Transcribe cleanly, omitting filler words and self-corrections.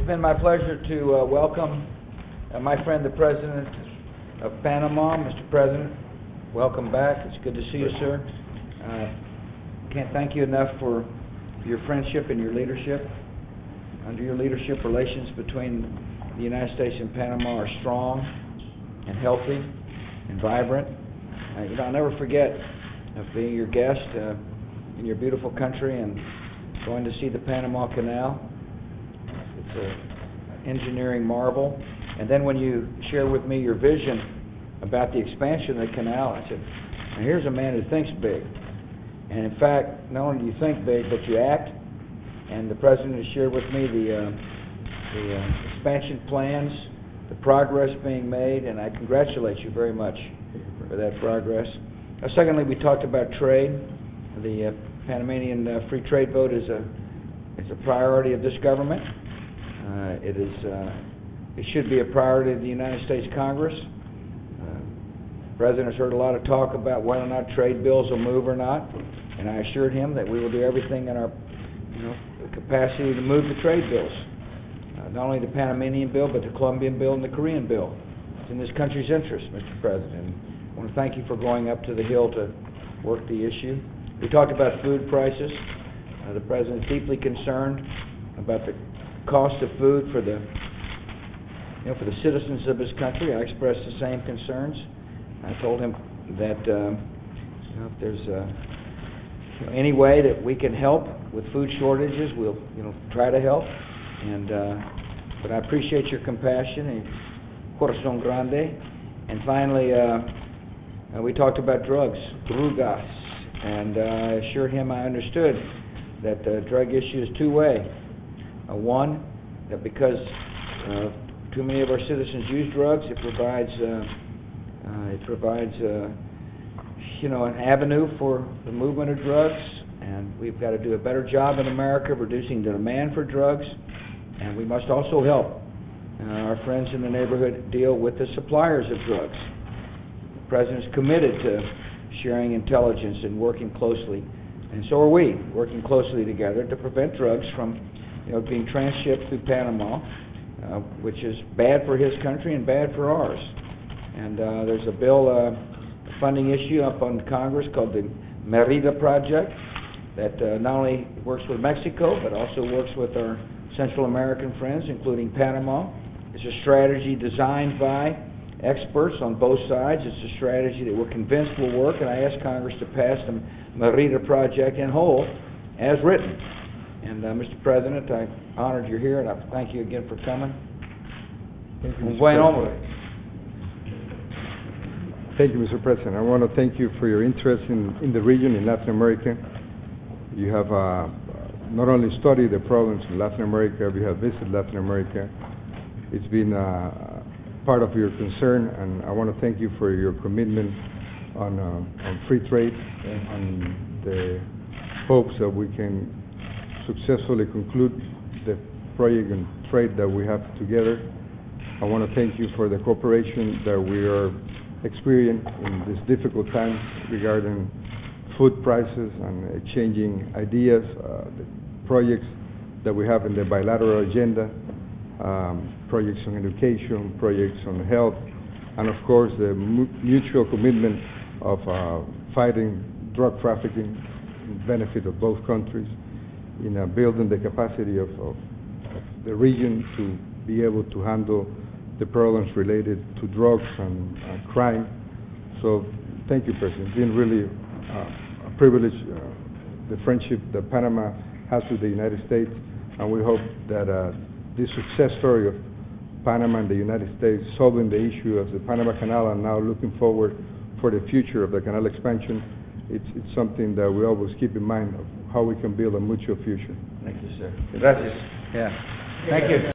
It's been my pleasure to welcome my friend, the President of Panama. Mr. President, welcome back. It's good to see you, sir. Can't thank you enough for your friendship and your leadership. Under your leadership, relations between the United States and Panama are strong and healthy and vibrant. I'll never forget of being your guest in your beautiful country and going to see the Panama Canal. It's an engineering marvel. And then when you shared with me your vision about the expansion of the canal, I said, now here's a man who thinks big. And in fact, not only do you think big, but you act. And the President has shared with me the expansion plans, the progress being made, and I congratulate you very much for that progress. Secondly, we talked about trade. The Panamanian free trade vote is a priority of this government. It should be a priority of the United States Congress. The President has heard a lot of talk about whether or not trade bills will move or not, and I assured him that we will do everything in our capacity to move the trade bills. Not only the Panamanian bill, but the Colombian bill and the Korean bill. It's in this country's interest, Mr. President. And I want to thank you for going up to the Hill to work the issue. We talked about food prices. The President is deeply concerned about the cost of food for the citizens of his country. I expressed the same concerns. I told him that if there's any way that we can help with food shortages, we'll try to help. But I appreciate your compassion and corazón grande. And finally, we talked about drugs, drogas, and I assured him I understood that the drug issue is two-way. One, that because too many of our citizens use drugs, it provides an avenue for the movement of drugs, and we've got to do a better job in America of reducing the demand for drugs, and we must also help our friends in the neighborhood deal with the suppliers of drugs. The President is committed to sharing intelligence and working closely, and so are we, working closely together to prevent drugs from being transshipped through Panama, which is bad for his country and bad for ours. And there's a bill, funding issue up on Congress called the Merida Project that not only works with Mexico, but also works with our Central American friends, including Panama. It's a strategy designed by experts on both sides. It's a strategy that we're convinced will work, and I asked Congress to pass the Merida Project in whole, as written. And Mr. President, I'm honored you're here, and I thank you again for coming. Thank you, Mr. President. I want to thank you for your interest in the region, in Latin America. You have not only studied the problems in Latin America, you have visited Latin America. It's been part of your concern, and I want to thank you for your commitment on free trade and the hopes that we can successfully conclude the project and trade that we have together. I want to thank you for the cooperation that we are experiencing in this difficult time regarding food prices and exchanging ideas, the projects that we have in the bilateral agenda, projects on education, projects on health, and of course the mutual commitment of fighting drug trafficking in benefit of both countries, in building the capacity of the region to be able to handle the problems related to drugs and crime. So thank you, President. It's been really a privilege, the friendship that Panama has with the United States, and we hope that this success story of Panama and the United States solving the issue of the Panama Canal and now looking forward for the future of the canal expansion, it's something that we always keep in mind of how we can build a mutual future. Thank you, sir. Gracias. Yeah. Thank you.